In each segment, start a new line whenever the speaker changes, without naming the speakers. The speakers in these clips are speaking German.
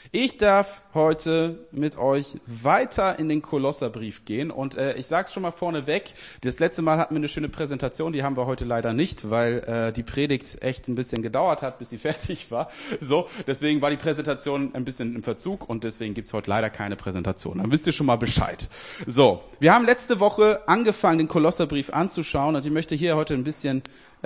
Ich darf heute mit euch weiter in den Kolosserbrief gehen und ich sage es schon mal vorneweg, das letzte Mal hatten wir eine schöne Präsentation, die haben wir heute leider nicht, weil die Predigt echt ein bisschen gedauert hat, bis sie fertig war. So, deswegen war die Präsentation ein bisschen im Verzug und deswegen gibt's heute leider keine Präsentation. Dann wisst ihr schon mal Bescheid. So, wir haben letzte Woche angefangen, den Kolosserbrief anzuschauen und ich möchte hier heute ein bisschen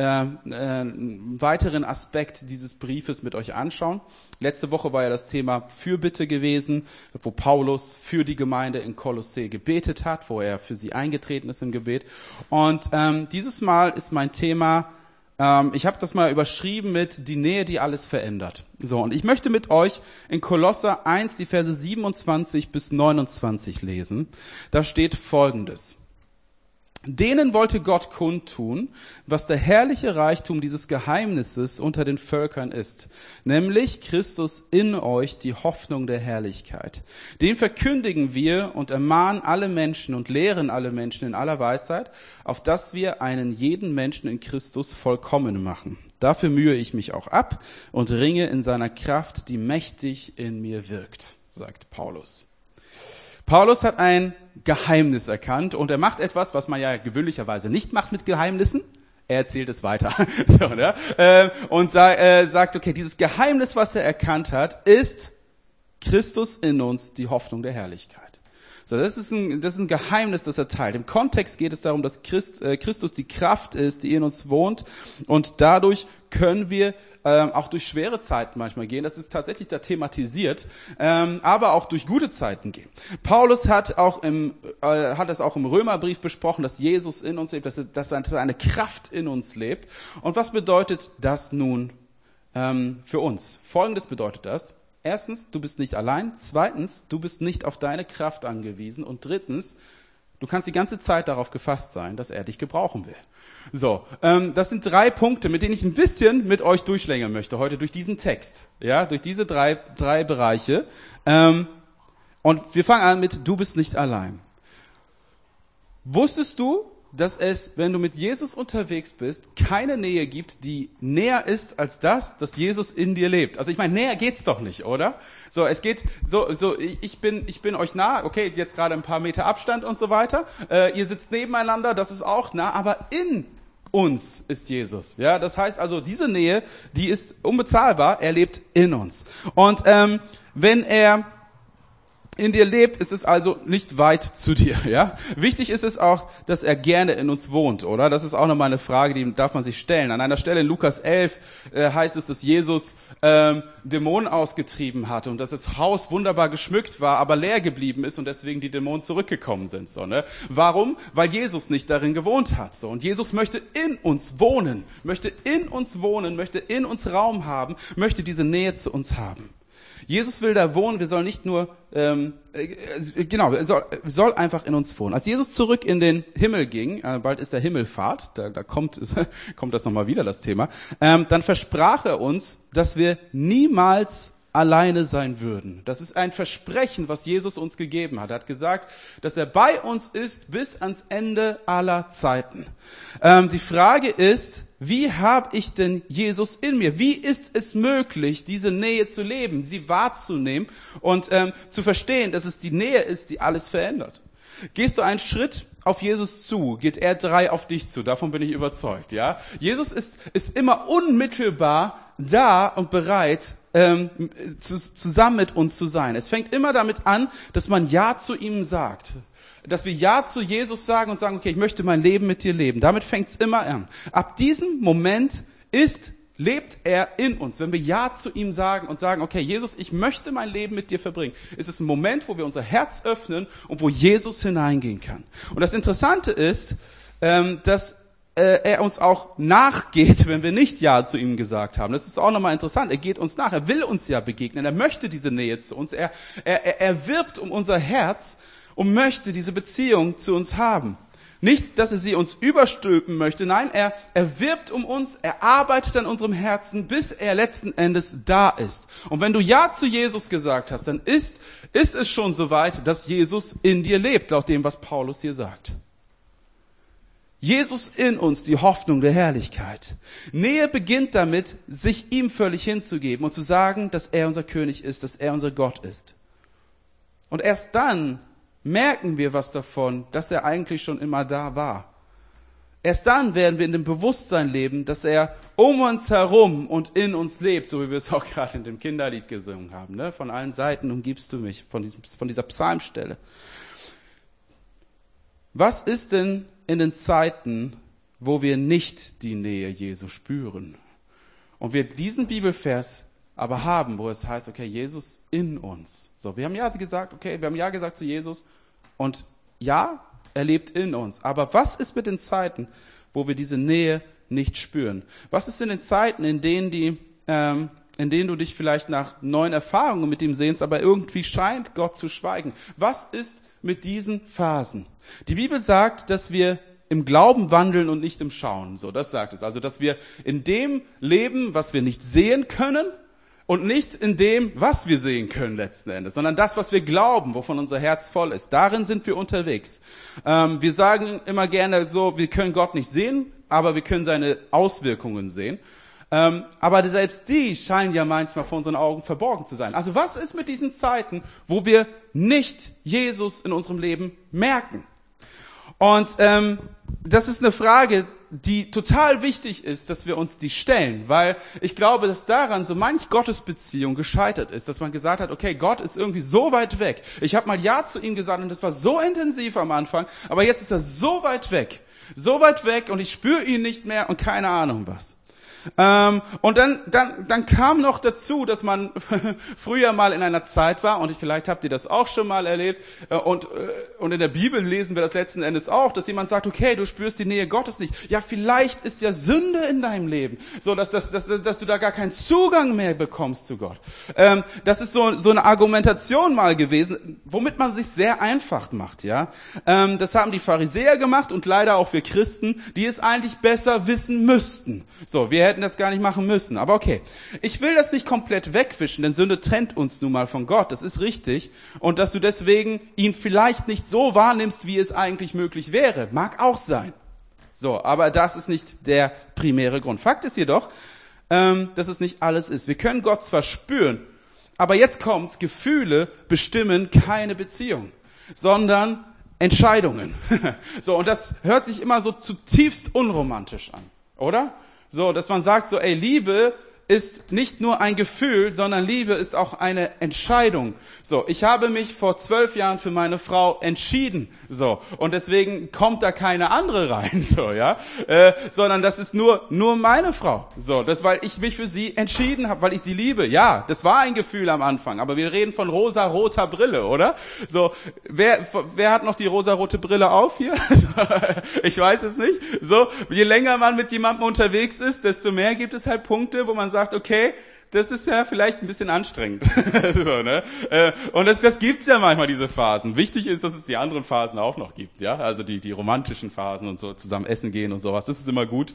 einen weiteren Aspekt dieses Briefes mit euch anschauen. Letzte Woche war ja das Thema Fürbitte gewesen, wo Paulus für die Gemeinde in Kolossä gebetet hat, wo er für sie eingetreten ist im Gebet. Und dieses Mal ist mein Thema, ich habe das mal überschrieben mit die Nähe, die alles verändert. So, und ich möchte mit euch in Kolosser 1 die Verse 27 bis 29 lesen. Da steht Folgendes. Denen wollte Gott kundtun, was der herrliche Reichtum dieses Geheimnisses unter den Völkern ist, nämlich Christus in euch, die Hoffnung der Herrlichkeit. Den verkündigen wir und ermahnen alle Menschen und lehren alle Menschen in aller Weisheit, auf dass wir einen jeden Menschen in Christus vollkommen machen. Dafür mühe ich mich auch ab und ringe in seiner Kraft, die mächtig in mir wirkt, sagt Paulus. Paulus hat ein Geheimnis erkannt und er macht etwas, was man ja gewöhnlicherweise nicht macht mit Geheimnissen. Er erzählt es weiter. So, ne? Und sagt, okay, dieses Geheimnis, was er erkannt hat, ist Christus in uns, die Hoffnung der Herrlichkeit. So, das ist ein Geheimnis, das er teilt. Im Kontext geht es darum, dass Christus die Kraft ist, die in uns wohnt und dadurch können wir auch durch schwere Zeiten manchmal gehen, das ist tatsächlich da thematisiert, aber auch durch gute Zeiten gehen. Paulus hat es auch im Römerbrief besprochen, dass Jesus in uns lebt, dass seine Kraft in uns lebt. Und was bedeutet das nun für uns? Folgendes bedeutet das. Erstens, du bist nicht allein. Zweitens, du bist nicht auf deine Kraft angewiesen. Und drittens, du kannst die ganze Zeit darauf gefasst sein, dass er dich gebrauchen will. So, das sind 3 Punkte, mit denen ich ein bisschen mit euch durchschlängern möchte heute durch diesen Text, ja, durch diese drei Bereiche. Und wir fangen an mit: Du bist nicht allein. Wusstest du, dass es, wenn du mit Jesus unterwegs bist, keine Nähe gibt, die näher ist als das, dass Jesus in dir lebt? Also ich meine, näher geht's doch nicht, oder? So, es geht ich bin euch nah, okay, jetzt gerade ein paar Meter Abstand und so weiter. Ihr sitzt nebeneinander, das ist auch nah, aber in uns ist Jesus. Ja, das heißt also, diese Nähe, die ist unbezahlbar, er lebt in uns. Und wenn er in dir lebt, ist es also nicht weit zu dir, ja. Wichtig ist es auch, dass er gerne in uns wohnt, oder? Das ist auch nochmal eine Frage, die darf man sich stellen. An einer Stelle in Lukas 11 heißt es, dass Jesus Dämonen ausgetrieben hatte und dass das Haus wunderbar geschmückt war, aber leer geblieben ist und deswegen die Dämonen zurückgekommen sind, so, ne? Warum? Weil Jesus nicht darin gewohnt hat, so. Und Jesus möchte in uns wohnen, möchte in uns Raum haben, möchte diese Nähe zu uns haben. Jesus will da wohnen, wir sollen nicht nur, soll einfach in uns wohnen. Als Jesus zurück in den Himmel ging, bald ist der Himmelfahrt, da kommt das nochmal wieder, das Thema, dann versprach er uns, dass wir niemals alleine sein würden. Das ist ein Versprechen, was Jesus uns gegeben hat. Er hat gesagt, dass er bei uns ist bis ans Ende aller Zeiten. Die Frage ist, wie habe ich denn Jesus in mir? Wie ist es möglich, diese Nähe zu leben, sie wahrzunehmen und zu verstehen, dass es die Nähe ist, die alles verändert? Gehst du einen Schritt auf Jesus zu, geht er 3 auf dich zu. Davon bin ich überzeugt. Ja, Jesus ist immer unmittelbar da und bereit, zusammen mit uns zu sein. Es fängt immer damit an, dass man Ja zu ihm sagt. Dass wir Ja zu Jesus sagen und sagen, okay, ich möchte mein Leben mit dir leben. Damit fängt's immer an. Ab diesem Moment lebt er in uns. Wenn wir Ja zu ihm sagen und sagen, okay, Jesus, ich möchte mein Leben mit dir verbringen, ist es ein Moment, wo wir unser Herz öffnen und wo Jesus hineingehen kann. Und das Interessante ist, dass er uns auch nachgeht, wenn wir nicht Ja zu ihm gesagt haben. Das ist auch nochmal interessant. Er geht uns nach. Er will uns ja begegnen. Er möchte diese Nähe zu uns. Er wirbt um unser Herz und möchte diese Beziehung zu uns haben. Nicht, dass er sie uns überstülpen möchte. Nein, er wirbt um uns. Er arbeitet an unserem Herzen, bis er letzten Endes da ist. Und wenn du Ja zu Jesus gesagt hast, dann ist es schon soweit, dass Jesus in dir lebt, laut dem, was Paulus hier sagt. Jesus in uns, die Hoffnung der Herrlichkeit. Nähe beginnt damit, sich ihm völlig hinzugeben und zu sagen, dass er unser König ist, dass er unser Gott ist. Und erst dann merken wir was davon, dass er eigentlich schon immer da war. Erst dann werden wir in dem Bewusstsein leben, dass er um uns herum und in uns lebt, so wie wir es auch gerade in dem Kinderlied gesungen haben. Ne? Von allen Seiten umgibst du mich, von dieser Psalmstelle. Was ist denn in den Zeiten, wo wir nicht die Nähe Jesu spüren? Und wir diesen Bibelvers aber haben, wo es heißt, okay, Jesus in uns. So, wir haben ja gesagt zu Jesus und ja, er lebt in uns. Aber was ist mit den Zeiten, wo wir diese Nähe nicht spüren? Was ist in den Zeiten, in denen du dich vielleicht nach neuen Erfahrungen mit ihm sehnst, aber irgendwie scheint Gott zu schweigen? Was ist mit diesen Phasen? Die Bibel sagt, dass wir im Glauben wandeln und nicht im Schauen. So, das sagt es. Also, dass wir in dem leben, was wir nicht sehen können und nicht in dem, was wir sehen können letzten Endes, sondern das, was wir glauben, wovon unser Herz voll ist. Darin sind wir unterwegs. Wir sagen immer gerne so, wir können Gott nicht sehen, aber wir können seine Auswirkungen sehen. Aber selbst die scheinen ja manchmal vor unseren Augen verborgen zu sein. Also was ist mit diesen Zeiten, wo wir nicht Jesus in unserem Leben merken? Und das ist eine Frage, die total wichtig ist, dass wir uns die stellen, weil ich glaube, dass daran so manch Gottesbeziehung gescheitert ist, dass man gesagt hat, okay, Gott ist irgendwie so weit weg. Ich habe mal Ja zu ihm gesagt und das war so intensiv am Anfang, aber jetzt ist er so weit weg und ich spüre ihn nicht mehr und keine Ahnung was. Und dann kam noch dazu, dass man früher mal in einer Zeit war, und vielleicht habt ihr das auch schon mal erlebt, und in der Bibel lesen wir das letzten Endes auch, dass jemand sagt, okay, du spürst die Nähe Gottes nicht. Ja, vielleicht ist ja Sünde in deinem Leben, so dass du da gar keinen Zugang mehr bekommst zu Gott. Das ist so eine Argumentation mal gewesen, womit man sich sehr einfach macht, ja. Das haben die Pharisäer gemacht und leider auch wir Christen, die es eigentlich besser wissen müssten. So, wir hätten das gar nicht machen müssen. Aber okay, ich will das nicht komplett wegwischen, denn Sünde trennt uns nun mal von Gott. Das ist richtig. Und dass du deswegen ihn vielleicht nicht so wahrnimmst, wie es eigentlich möglich wäre, mag auch sein. So, aber das ist nicht der primäre Grund. Fakt ist jedoch, dass es nicht alles ist. Wir können Gott zwar spüren, aber jetzt kommt's, Gefühle bestimmen keine Beziehung, sondern Entscheidungen. So, und das hört sich immer so zutiefst unromantisch an, oder? So, dass man sagt so, ey, Liebe ist nicht nur ein Gefühl, sondern Liebe ist auch eine Entscheidung. So, ich habe mich vor 12 Jahren für meine Frau entschieden. So, und deswegen kommt da keine andere rein, so, ja, sondern das ist nur meine Frau. So, das, weil ich mich für sie entschieden habe, weil ich sie liebe. Ja, das war ein Gefühl am Anfang, aber wir reden von rosa-roter Brille, oder? So, wer hat noch die rosa-rote Brille auf hier? Ich weiß es nicht. So, je länger man mit jemandem unterwegs ist, desto mehr gibt es halt Punkte, wo man sagt, okay, das ist ja vielleicht ein bisschen anstrengend. So, ne? Und das gibt's ja manchmal, diese Phasen. Wichtig ist, dass es die anderen Phasen auch noch gibt, ja, also die romantischen Phasen und so, zusammen essen gehen und sowas, das ist immer gut.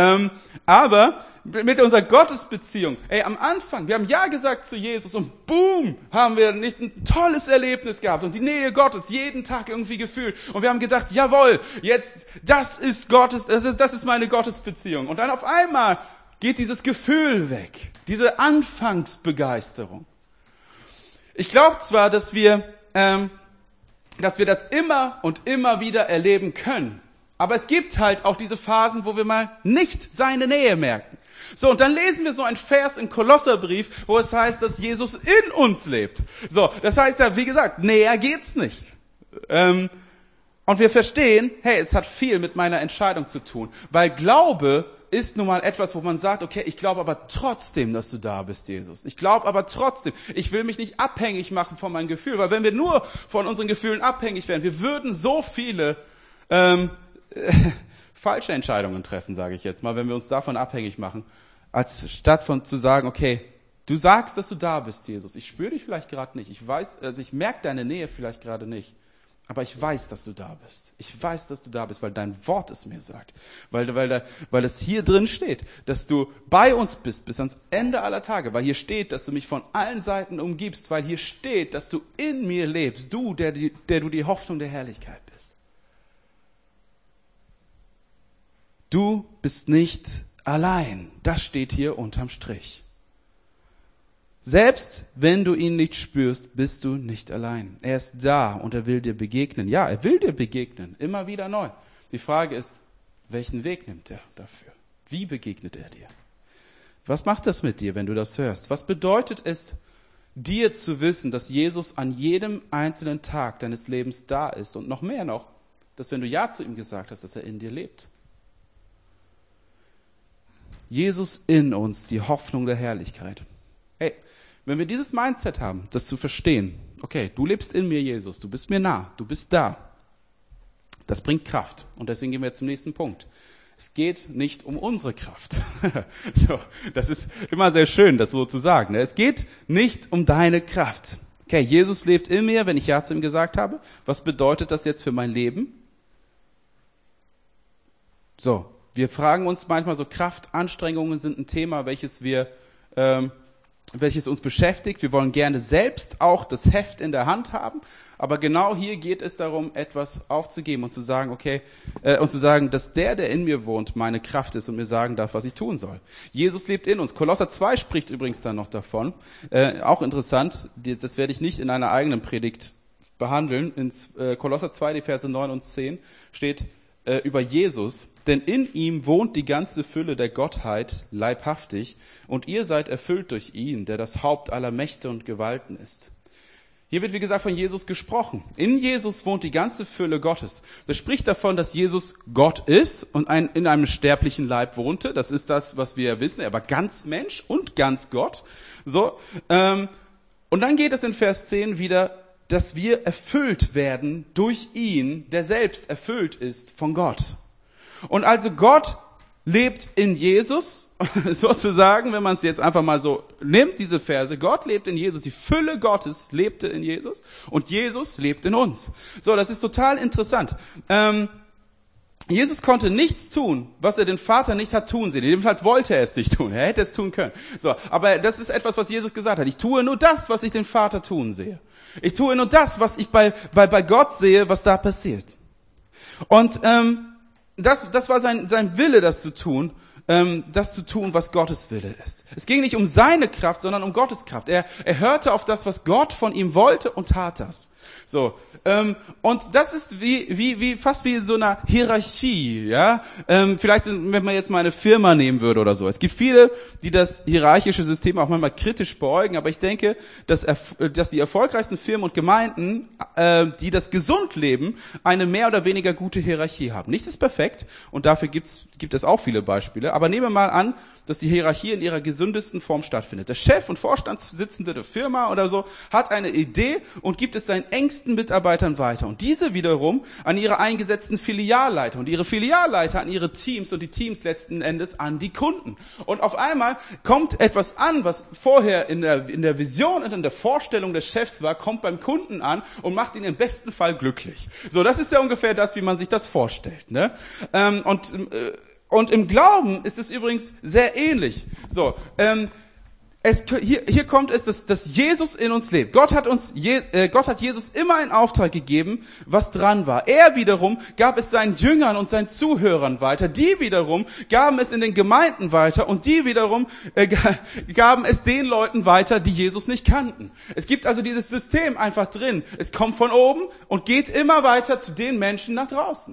Aber mit unserer Gottesbeziehung, am Anfang, wir haben Ja gesagt zu Jesus und boom, haben wir nicht ein tolles Erlebnis gehabt und die Nähe Gottes jeden Tag irgendwie gefühlt und wir haben gedacht, jawohl, jetzt, das ist meine Gottesbeziehung. Und dann auf einmal geht dieses Gefühl weg, diese Anfangsbegeisterung. Ich glaube zwar, dass wir das immer und immer wieder erleben können, aber es gibt halt auch diese Phasen, wo wir mal nicht seine Nähe merken. So, und dann lesen wir so ein Vers im Kolosserbrief, wo es heißt, dass Jesus in uns lebt. So, das heißt ja, wie gesagt, näher geht's nicht. Und wir verstehen, hey, es hat viel mit meiner Entscheidung zu tun, weil Glaube ist nun mal etwas, wo man sagt, okay, ich glaube aber trotzdem, dass du da bist, Jesus. Ich glaube aber trotzdem, ich will mich nicht abhängig machen von meinem Gefühl, weil wenn wir nur von unseren Gefühlen abhängig wären, wir würden so viele falsche Entscheidungen treffen, sage ich jetzt mal, wenn wir uns davon abhängig machen, als statt von zu sagen, okay, du sagst, dass du da bist, Jesus. Ich spüre dich vielleicht gerade nicht. Ich weiß, also ich merke deine Nähe vielleicht gerade nicht. Aber ich weiß, dass du da bist. Ich weiß, dass du da bist, weil dein Wort es mir sagt. Weil es hier drin steht, dass du bei uns bist bis ans Ende aller Tage. Weil hier steht, dass du mich von allen Seiten umgibst. Weil hier steht, dass du in mir lebst. Du, der du die Hoffnung der Herrlichkeit bist. Du bist nicht allein. Das steht hier unterm Strich. Selbst wenn du ihn nicht spürst, bist du nicht allein. Er ist da und er will dir begegnen. Ja, er will dir begegnen, immer wieder neu. Die Frage ist, welchen Weg nimmt er dafür? Wie begegnet er dir? Was macht das mit dir, wenn du das hörst? Was bedeutet es, dir zu wissen, dass Jesus an jedem einzelnen Tag deines Lebens da ist? Und noch mehr noch, dass wenn du Ja zu ihm gesagt hast, dass er in dir lebt. Jesus in uns, die Hoffnung der Herrlichkeit. Hey, wenn wir dieses Mindset haben, das zu verstehen, okay, du lebst in mir, Jesus, du bist mir nah, du bist da, das bringt Kraft. Und deswegen gehen wir jetzt zum nächsten Punkt. Es geht nicht um unsere Kraft. So, das ist immer sehr schön, das so zu sagen. Es geht nicht um deine Kraft. Okay, Jesus lebt in mir, wenn ich Ja zu ihm gesagt habe. Was bedeutet das jetzt für mein Leben? So, wir fragen uns manchmal so, Kraftanstrengungen sind ein Thema, welches uns beschäftigt. Wir wollen gerne selbst auch das Heft in der Hand haben. Aber genau hier geht es darum, etwas aufzugeben und zu sagen, okay, und zu sagen, dass der in mir wohnt, meine Kraft ist und mir sagen darf, was ich tun soll. Jesus lebt in uns. Kolosser 2 spricht übrigens dann noch davon. Auch interessant, das werde ich nicht in einer eigenen Predigt behandeln. In Kolosser 2, die Verse 9 und 10 steht über Jesus, denn in ihm wohnt die ganze Fülle der Gottheit leibhaftig und ihr seid erfüllt durch ihn, der das Haupt aller Mächte und Gewalten ist. Hier wird, wie gesagt, von Jesus gesprochen. In Jesus wohnt die ganze Fülle Gottes. Das spricht davon, dass Jesus Gott ist und in einem sterblichen Leib wohnte. Das ist das, was wir wissen. Er war ganz Mensch und ganz Gott. So, und dann geht es in Vers 10 wieder, dass wir erfüllt werden durch ihn, der selbst erfüllt ist von Gott. Und also Gott lebt in Jesus, sozusagen, wenn man es jetzt einfach mal so nimmt, diese Verse. Gott lebt in Jesus, die Fülle Gottes lebte in Jesus und Jesus lebt in uns. So, das ist total interessant. Jesus konnte nichts tun, was er den Vater nicht hat tun sehen. Jedenfalls wollte er es nicht tun. Er hätte es tun können. So, aber das ist etwas, was Jesus gesagt hat. Ich tue nur das, was ich den Vater tun sehe. Ich tue nur das, was ich bei Gott sehe, was da passiert. Und das war sein Wille, das zu tun, was Gottes Wille ist. Es ging nicht um seine Kraft, sondern um Gottes Kraft. Er hörte auf das, was Gott von ihm wollte und tat das. So, und das ist fast wie so eine Hierarchie, ja. Vielleicht, wenn man jetzt mal eine Firma nehmen würde oder so. Es gibt viele, die das hierarchische System auch manchmal kritisch beäugen, aber ich denke, dass die erfolgreichsten Firmen und Gemeinden, die das gesund leben, eine mehr oder weniger gute Hierarchie haben. Nichts ist perfekt und dafür gibt es auch viele Beispiele, aber nehmen wir mal an, dass die Hierarchie in ihrer gesündesten Form stattfindet. Der Chef und Vorstandsvorsitzende der Firma oder so hat eine Idee und gibt es seinen engsten Mitarbeitern weiter. Und diese wiederum an ihre eingesetzten Filialleiter und ihre Filialleiter an ihre Teams und die Teams letzten Endes an die Kunden. Und auf einmal kommt etwas an, was vorher in der Vision und in der Vorstellung des Chefs war, kommt beim Kunden an und macht ihn im besten Fall glücklich. So, das ist ja ungefähr das, wie man sich das vorstellt, ne? Und im Glauben ist es übrigens sehr ähnlich. So, hier kommt es, dass Jesus in uns lebt. Gott hat Jesus immer einen Auftrag gegeben, was dran war. Er wiederum gab es seinen Jüngern und seinen Zuhörern weiter. Die wiederum gaben es in den Gemeinden weiter und die wiederum gaben es den Leuten weiter, die Jesus nicht kannten. Es gibt also dieses System einfach drin. Es kommt von oben und geht immer weiter zu den Menschen nach draußen.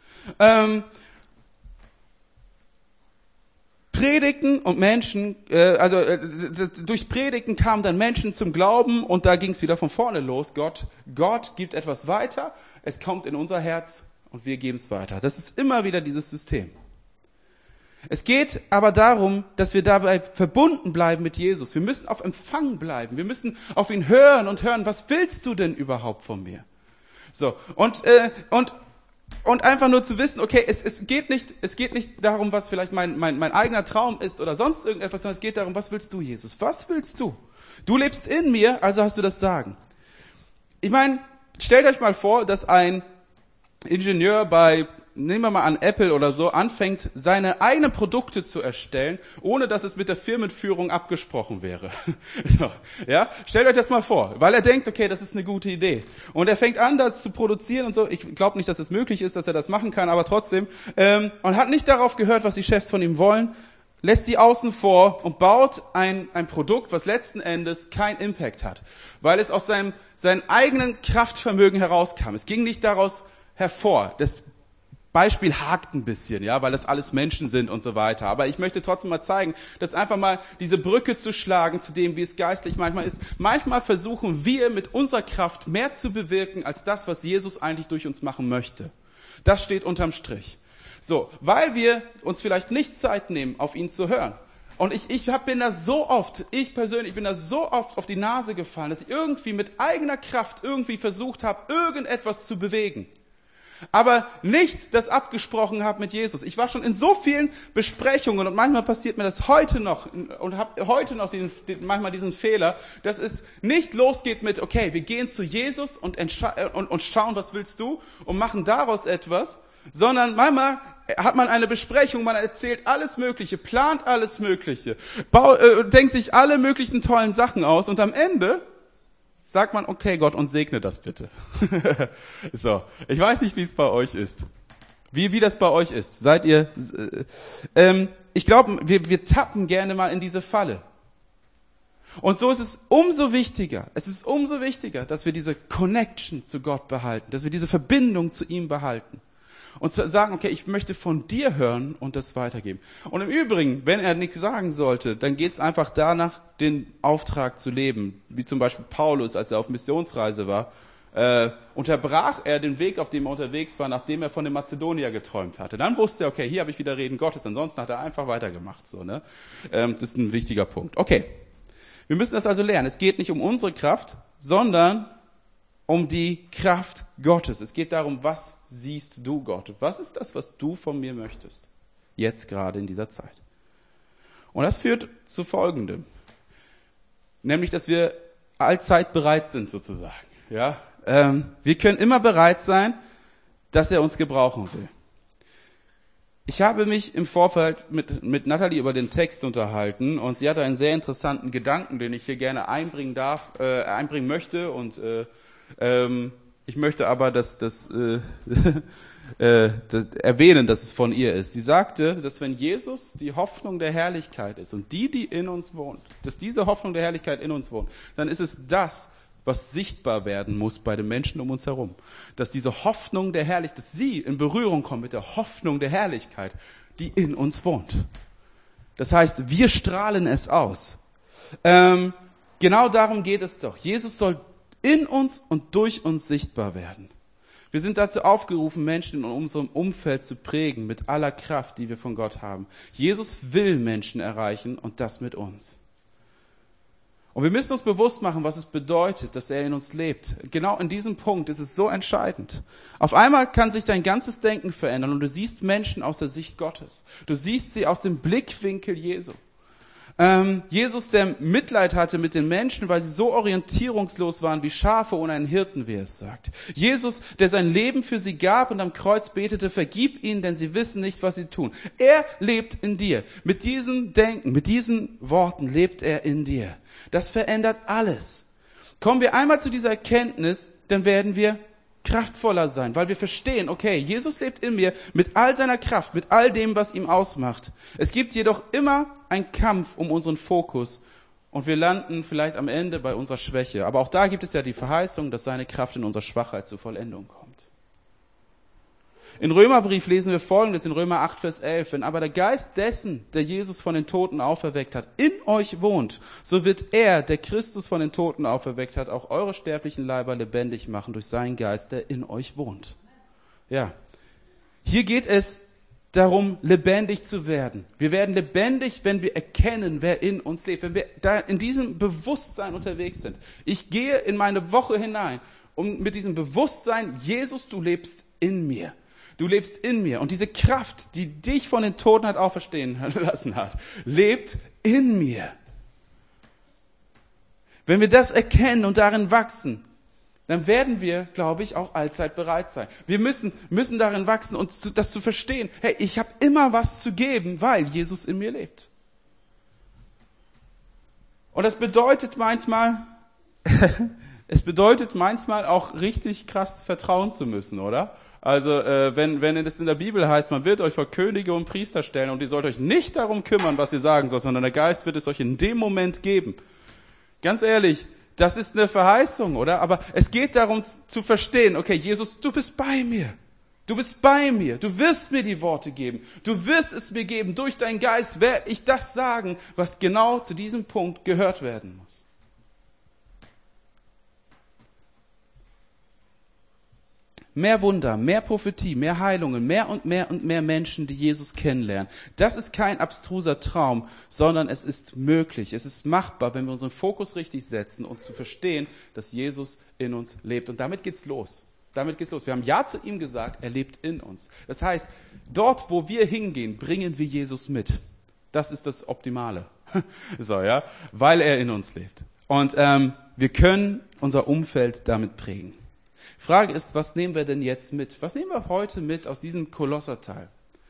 Predigten und Menschen, durch Predigten kamen dann Menschen zum Glauben und da ging es wieder von vorne los. Gott gibt etwas weiter, es kommt in unser Herz und wir geben es weiter. Das ist immer wieder dieses System. Es geht aber darum, dass wir dabei verbunden bleiben mit Jesus. Wir müssen auf Empfang bleiben. Wir müssen auf ihn hören und hören, was willst du denn überhaupt von mir? So, und einfach nur zu wissen, okay, es geht nicht darum, was vielleicht mein eigener Traum ist oder sonst irgendetwas, sondern es geht darum, was willst du, Jesus? Was willst du? Du lebst in mir, also hast du das Sagen. Ich meine, stellt euch mal vor, dass ein Ingenieur bei nehmen wir mal an Apple oder so, anfängt, seine eigenen Produkte zu erstellen, ohne dass es mit der Firmenführung abgesprochen wäre. So, ja, stellt euch das mal vor, weil er denkt, okay, das ist eine gute Idee. Und er fängt an, das zu produzieren und so. Ich glaube nicht, dass es möglich ist, dass er das machen kann, aber trotzdem. Und hat nicht darauf gehört, was die Chefs von ihm wollen, lässt die außen vor und baut ein Produkt, was letzten Endes keinen Impact hat, weil es aus seinem eigenen Kraftvermögen herauskam. Es ging nicht daraus hervor. Das Beispiel hakt ein bisschen, ja, weil das alles Menschen sind und so weiter. Aber ich möchte trotzdem mal zeigen, dass einfach mal diese Brücke zu schlagen zu dem, wie es geistlich manchmal ist. Manchmal versuchen wir mit unserer Kraft mehr zu bewirken, als das, was Jesus eigentlich durch uns machen möchte. Das steht unterm Strich. So, weil wir uns vielleicht nicht Zeit nehmen, auf ihn zu hören. Und ich bin da so oft auf die Nase gefallen, dass ich irgendwie mit eigener Kraft irgendwie versucht habe, irgendetwas zu bewegen. Aber nicht das abgesprochen habe mit Jesus. Ich war schon in so vielen Besprechungen und manchmal passiert mir das heute noch und habe heute noch manchmal diesen Fehler, dass es nicht losgeht mit, okay, wir gehen zu Jesus und schauen, was willst du und machen daraus etwas, sondern manchmal hat man eine Besprechung, man erzählt alles Mögliche, plant alles Mögliche, denkt sich alle möglichen tollen Sachen aus und am Ende sagt man, okay, Gott, und segne das bitte. So, ich weiß nicht, wie es bei euch ist. Wie das bei euch ist. Seid ihr, ich glaube, wir tappen gerne mal in diese Falle. Und so ist es umso wichtiger, dass wir diese Connection zu Gott behalten, dass wir diese Verbindung zu ihm behalten. Und zu sagen, okay, ich möchte von dir hören und das weitergeben. Und im Übrigen, wenn er nichts sagen sollte, dann geht's einfach danach, den Auftrag zu leben. Wie zum Beispiel Paulus, als er auf Missionsreise war, unterbrach er den Weg, auf dem er unterwegs war, nachdem er von dem Mazedonier geträumt hatte. Dann wusste er, okay, hier habe ich wieder Reden Gottes, ansonsten hat er einfach weitergemacht. So, ne? Das ist ein wichtiger Punkt. Okay, wir müssen das also lernen. Es geht nicht um unsere Kraft, sondern um die Kraft Gottes. Es geht darum, was siehst du, Gott? Was ist das, was du von mir möchtest? Jetzt gerade in dieser Zeit. Und das führt zu Folgendem. Nämlich, dass wir allzeit bereit sind, sozusagen. Ja, wir können immer bereit sein, dass er uns gebrauchen will. Ich habe mich im Vorfeld mit Natalie über den Text unterhalten und sie hatte einen sehr interessanten Gedanken, den ich hier gerne einbringen möchte und ich möchte aber das erwähnen, dass es von ihr ist. Sie sagte, dass wenn Jesus die Hoffnung der Herrlichkeit ist und die in uns wohnt, dass diese Hoffnung der Herrlichkeit in uns wohnt, dann ist es das, was sichtbar werden muss bei den Menschen um uns herum. Dass diese Hoffnung der Herrlichkeit, dass sie in Berührung kommen mit der Hoffnung der Herrlichkeit, die in uns wohnt. Das heißt, wir strahlen es aus. Genau darum geht es doch. Jesus soll in uns und durch uns sichtbar werden. Wir sind dazu aufgerufen, Menschen in unserem Umfeld zu prägen mit aller Kraft, die wir von Gott haben. Jesus will Menschen erreichen und das mit uns. Und wir müssen uns bewusst machen, was es bedeutet, dass er in uns lebt. Genau in diesem Punkt ist es so entscheidend. Auf einmal kann sich dein ganzes Denken verändern und du siehst Menschen aus der Sicht Gottes. Du siehst sie aus dem Blickwinkel Jesu. Jesus, der Mitleid hatte mit den Menschen, weil sie so orientierungslos waren wie Schafe ohne einen Hirten, wie es sagt. Jesus, der sein Leben für sie gab und am Kreuz betete, vergib ihnen, denn sie wissen nicht, was sie tun. Er lebt in dir. Mit diesem Denken, mit diesen Worten lebt er in dir. Das verändert alles. Kommen wir einmal zu dieser Erkenntnis, dann werden wir kraftvoller sein, weil wir verstehen, okay, Jesus lebt in mir mit all seiner Kraft, mit all dem, was ihm ausmacht. Es gibt jedoch immer einen Kampf um unseren Fokus und wir landen vielleicht am Ende bei unserer Schwäche. Aber auch da gibt es ja die Verheißung, dass seine Kraft in unserer Schwachheit zur Vollendung kommt. In Römerbrief lesen wir Folgendes, in Römer 8, Vers 11. Wenn aber der Geist dessen, der Jesus von den Toten auferweckt hat, in euch wohnt, so wird er, der Christus von den Toten auferweckt hat, auch eure sterblichen Leiber lebendig machen durch seinen Geist, der in euch wohnt. Ja. Hier geht es darum, lebendig zu werden. Wir werden lebendig, wenn wir erkennen, wer in uns lebt. Wenn wir da in diesem Bewusstsein unterwegs sind. Ich gehe in meine Woche hinein und mit diesem Bewusstsein, Jesus, du lebst in mir. Du lebst in mir. Und diese Kraft, die dich von den Toten hat auferstehen lassen hat, lebt in mir. Wenn wir das erkennen und darin wachsen, dann werden wir, glaube ich, auch allzeit bereit sein. Wir müssen darin wachsen und das zu verstehen. Hey, ich habe immer was zu geben, weil Jesus in mir lebt. Und das bedeutet manchmal, auch richtig krass vertrauen zu müssen, oder? Also wenn es in der Bibel heißt, man wird euch vor Könige und Priester stellen und ihr sollt euch nicht darum kümmern, was ihr sagen sollt, sondern der Geist wird es euch in dem Moment geben. Ganz ehrlich, das ist eine Verheißung, oder? Aber es geht darum zu verstehen, okay, Jesus, du bist bei mir. Du bist bei mir. Du wirst mir die Worte geben. Du wirst es mir geben. Durch deinen Geist werde ich das sagen, was genau zu diesem Punkt gehört werden muss. Mehr Wunder, mehr Prophetie, mehr Heilungen, mehr und mehr Menschen, die Jesus kennenlernen. Das ist kein abstruser Traum, sondern es ist möglich. Es ist machbar, wenn wir unseren Fokus richtig setzen und zu verstehen, dass Jesus in uns lebt. Und damit geht's los. Wir haben Ja zu ihm gesagt, er lebt in uns. Das heißt, dort, wo wir hingehen, bringen wir Jesus mit. Das ist das Optimale. So, ja, weil er in uns lebt. Und wir können unser Umfeld damit prägen. Frage ist, was nehmen wir denn jetzt mit? Was nehmen wir heute mit aus diesem Kolosserteil?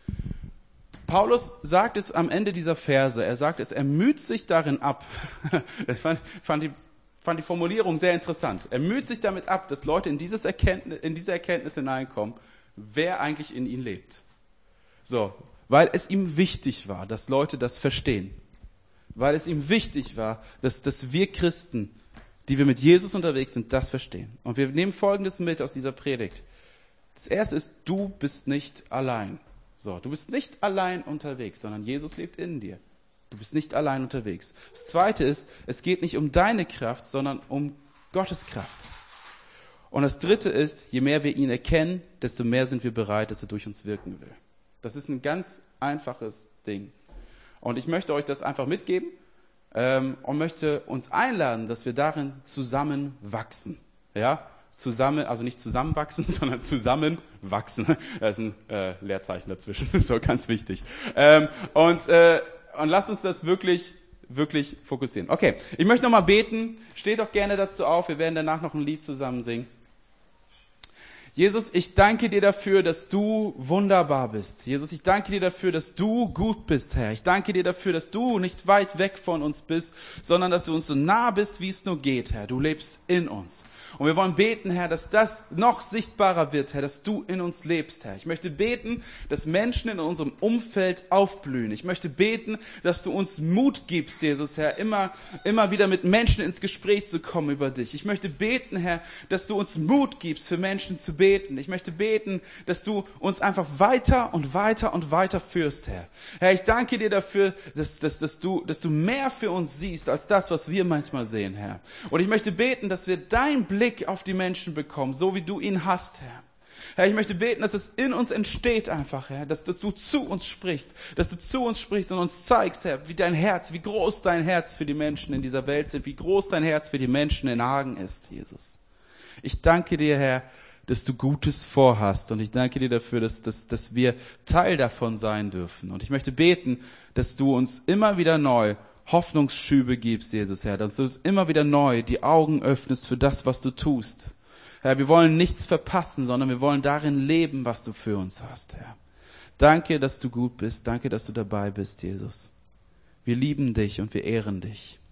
Paulus sagt es am Ende dieser Verse. Er sagt es, er müht sich darin ab. Ich fand die Formulierung sehr interessant. Er müht sich damit ab, dass Leute in diese Erkenntnis hineinkommen, wer eigentlich in ihnen lebt. So, weil es ihm wichtig war, dass Leute das verstehen. Weil es ihm wichtig war, dass wir Christen, die wir mit Jesus unterwegs sind, das verstehen. Und wir nehmen Folgendes mit aus dieser Predigt. Das erste ist, du bist nicht allein. So, du bist nicht allein unterwegs, sondern Jesus lebt in dir. Du bist nicht allein unterwegs. Das zweite ist, es geht nicht um deine Kraft, sondern um Gottes Kraft. Und das dritte ist, je mehr wir ihn erkennen, desto mehr sind wir bereit, dass er durch uns wirken will. Das ist ein ganz einfaches Ding. Und ich möchte euch das einfach mitgeben. Und möchte uns einladen, dass wir darin zusammen wachsen. Ja, zusammen, also nicht zusammenwachsen, sondern zusammen wachsen. Da ist ein Leerzeichen dazwischen, so ganz wichtig. Und lasst uns das wirklich fokussieren. Okay, ich möchte nochmal beten. Steht doch gerne dazu auf. Wir werden danach noch ein Lied zusammen singen. Jesus, ich danke dir dafür, dass du wunderbar bist. Jesus, ich danke dir dafür, dass du gut bist, Herr. Ich danke dir dafür, dass du nicht weit weg von uns bist, sondern dass du uns so nah bist, wie es nur geht, Herr. Du lebst in uns. Und wir wollen beten, Herr, dass das noch sichtbarer wird, Herr, dass du in uns lebst, Herr. Ich möchte beten, dass Menschen in unserem Umfeld aufblühen. Ich möchte beten, dass du uns Mut gibst, Jesus, Herr, immer wieder mit Menschen ins Gespräch zu kommen über dich. Ich möchte beten, Herr, dass du uns Mut gibst, für Menschen zu beten. Ich möchte beten, dass du uns einfach weiter und weiter führst, Herr. Herr, ich danke dir dafür, dass du mehr für uns siehst, als das, was wir manchmal sehen, Herr. Und ich möchte beten, dass wir deinen Blick auf die Menschen bekommen, so wie du ihn hast, Herr. Herr, ich möchte beten, dass es in uns entsteht einfach, Herr, dass du zu uns sprichst, und uns zeigst, Herr, wie groß dein Herz für die Menschen in dieser Welt sind, wie groß dein Herz für die Menschen in Hagen ist, Jesus. Ich danke dir, Herr, dass du Gutes vorhast. Und ich danke dir dafür, dass wir Teil davon sein dürfen. Und ich möchte beten, dass du uns immer wieder neu Hoffnungsschübe gibst, Jesus, Herr. Dass du uns immer wieder neu die Augen öffnest für das, was du tust. Herr, wir wollen nichts verpassen, sondern wir wollen darin leben, was du für uns hast, Herr. Danke, dass du gut bist. Danke, dass du dabei bist, Jesus. Wir lieben dich und wir ehren dich.